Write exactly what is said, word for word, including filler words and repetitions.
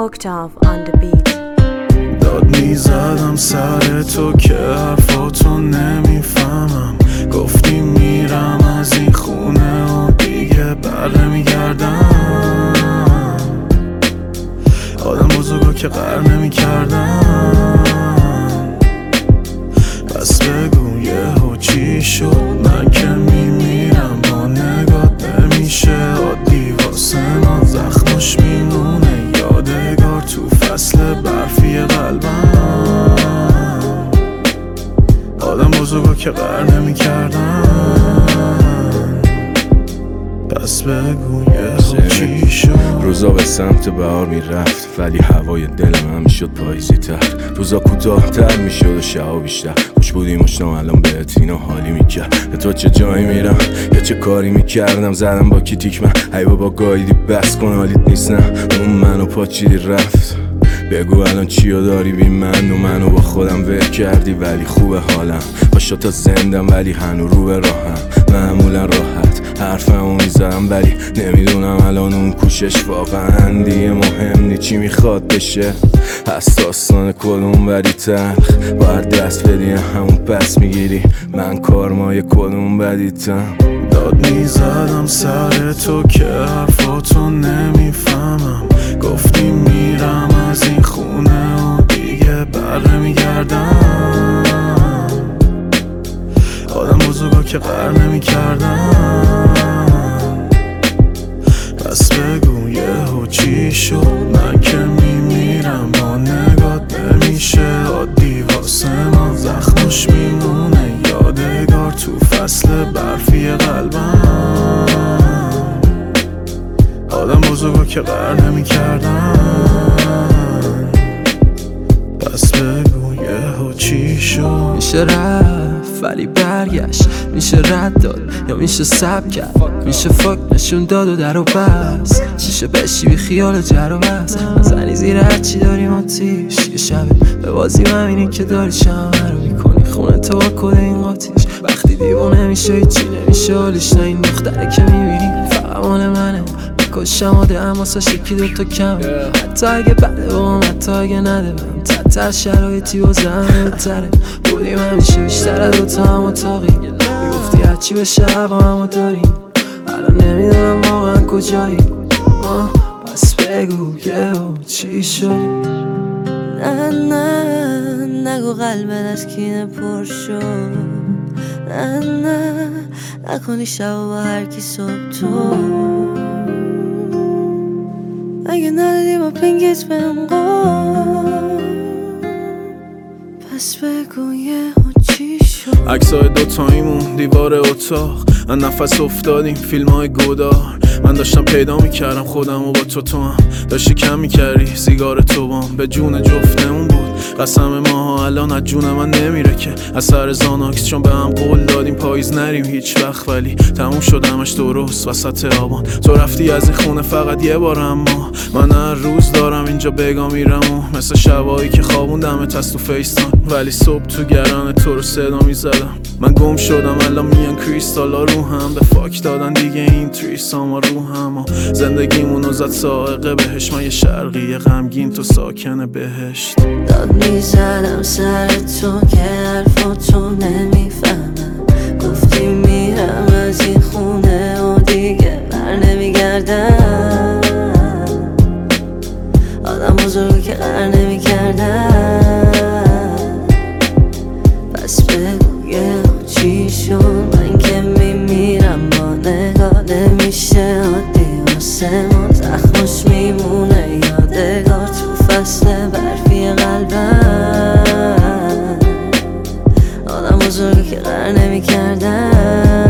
Octave on the beat. داد میزدم سر تو که حرفاتو نمیفهمم. گفتی میرم از این خونه و دیگه بر نمیگردم. آدم بزرگا که قهر نمیکردم. پس بگو یهو چی شد؟ من که میمیرم با نگات نمیشه عادی واسه من. زخمش میمونه یادگار تو فصل برفی قلبم. آدم بزرگا که قهر نمیکردن. پس بگو یهو چی شد؟ روزا به سمت بهار میرفت ولی هوای دل من میشد پاییزی تر. روزا کوتاه تر میشد و شبا بیشتر. خوش بودی مشتم الان بهت اینو حالی میکرد. به تو چه جایی میرم یا چه کاری میکردم. زدم با کی تیک من ای بابا گایدی بس کن حالیت نیستم. اون منو پاچیدی رفت. بگو الان چیو داری بی من و منو با خودم ول کردی. ولی خوبه حالم با شتا زندم ولی هنو رو به راهم. معمولا راحت حرفمو میزنم ولی نمیدونم الان اون کوشش واقعا دیگه مهم نی چی میخواد بشه. حساسان کدوم ولی تلخ باید دست بدی همون پس میگیری. من کارمای کدوم بدیتم. داد میزدم سر تو که حرفاتو نمیفهمم. گفتی میرم از این خونه و دیگه بر نمیگردم. آدم بزرگا که قهر نمیکردن. پس بگو یهو چی شد؟ من که میمیرم با نگات نمیشه عادی واسه من. زخمش میمونه یادگار تو فصل برفی قلبم. آدم بزرگا که قهر نمیکردن. پس بگو یهو چی شد؟ میشه رفت ولی برگشت. میشه رد داد یا میشه سب کرد. میشه فاک نشون داد و در و بس. چیشه بشی بی خیال جر و بس. نزنی زیر هرچی داریم آتیش. یه شبه به بازی همینی که داری شمه رو میکنی خونه تو با کده این قاتیش. وقتی دیوانه میشه هیچی نمیشه حالیش. نه این دختره که میبینی فقط مال منه. کشم آده اما سا شکی دوتا کمه. حتی اگه بده با هم حتی اگه نده بهم. تر شرایطی با زمه بتره. بودیم همیشه بیشتر از دوتا هم اتاقی. میگفتی هرچی بشه با هم داریم. الان نمیدونم واقعا کجایی. پس بگو یهو چی شد؟ نه نه نگو قلبت از کینه پر شد. نه نه نکنی شب با هر کی صبح تو. اگه ندادی با پنگت بهم قول. پس بگو یهو چی شد؟ عکسای دوتاییمون دیوار اتاق. من نفس افتادیم فیلم های گودار. من داشتم پیدا میکردم خودم و با تو تو هم داشتی کم میکردی سیگار تو بام. به جون جفتمون بود قسم ماها الان از جون من نمیره که. از سر زاناکس چون به هم قول دادیم پاییز نریم هیچ وقت. ولی تموم شدمش درست وسط آبان. تو رفتی از این خونه فقط یه بار اما من هر روز دارم اینجا بگا میرم و مثل شبایی که خوابوندم تست تو فیستان. ولی صبح تو گران تو رو صدا میزدم. من گم شدم الان میان کریستالا رو هم. به فاک دادن دیگه این تریساما رو هم. و زندگیمونو زد سائقه بهش. من یه شرقی غمگین تو ساکن بهشت. داد میزدم سر تو که حرفاتو نمیفهمم. گفتی میرم از این خونه و دیگه بر نمیگردم. آدم بزرگی که قهر نمیکردن. پس بگو یهو چی شد؟ من که میمیرم با نگاه نمیشه عادی واسه من. زخمش میمونه یادگار تو فصل برفی قلبم. آدم بزرگی که قهر نمیکردن.